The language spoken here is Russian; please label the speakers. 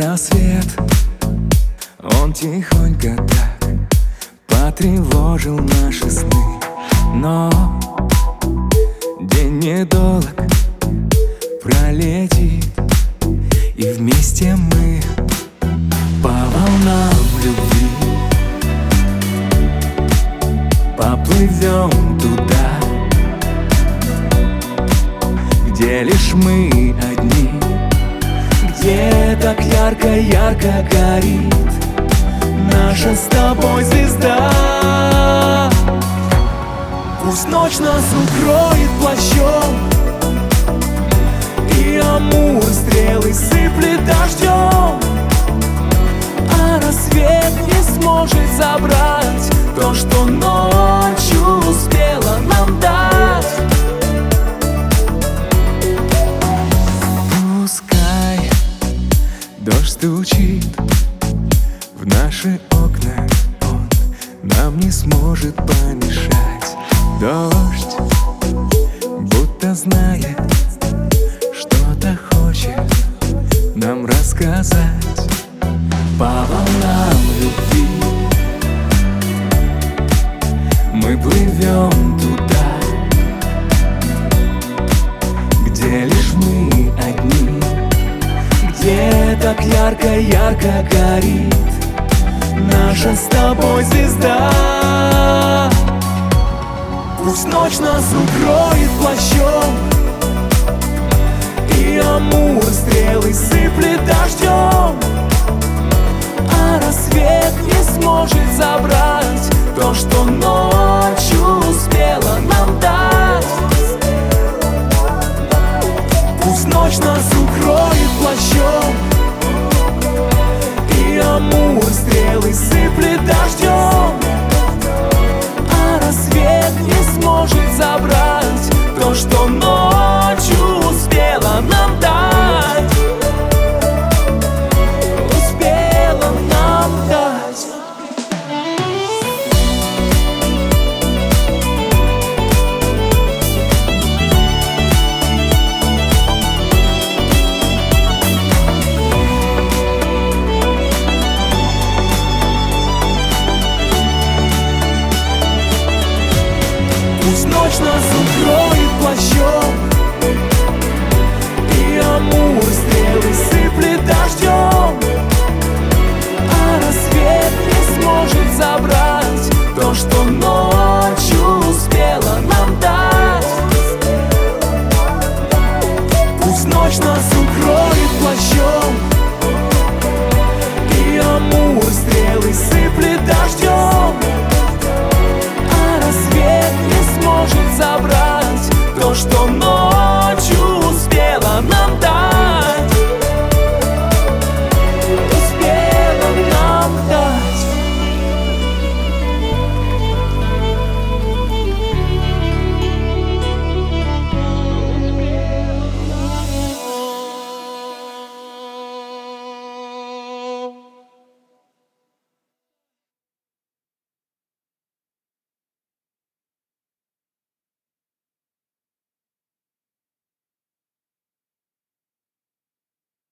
Speaker 1: рассвет, он тихонько так потревожил наши сны. Но день недолг пролетит, и вместе мы по волнам любви поплывем туда, где лишь мы одни, где так ярко-ярко горит наша с тобой звезда. Пусть ночь нас укроет плащом, и Амур стрелы сыплет дождем, а рассвет не сможет забрать то, что ночью успела нам дать. Пускай дождь стучит в наши окна, он нам не сможет помешать. Дождь будто знает, что-то хочет нам рассказать. По волнам любви мы плывем туда, где лишь мы одни, где так ярко-ярко горит наша с тобой звезда. Пусть ночь нас укроет плащом, и Амур стрелы сыплет дождем, а рассвет не сможет забрать то, что ночью успела нам дать. Пусть ночь нас укроет плащом, и Амур стрелы сыплет дождем, а рассвет не сможет забрать то, что ночью успела нам дать. Успела нам дать. Пусть ночь нас укроет плащом,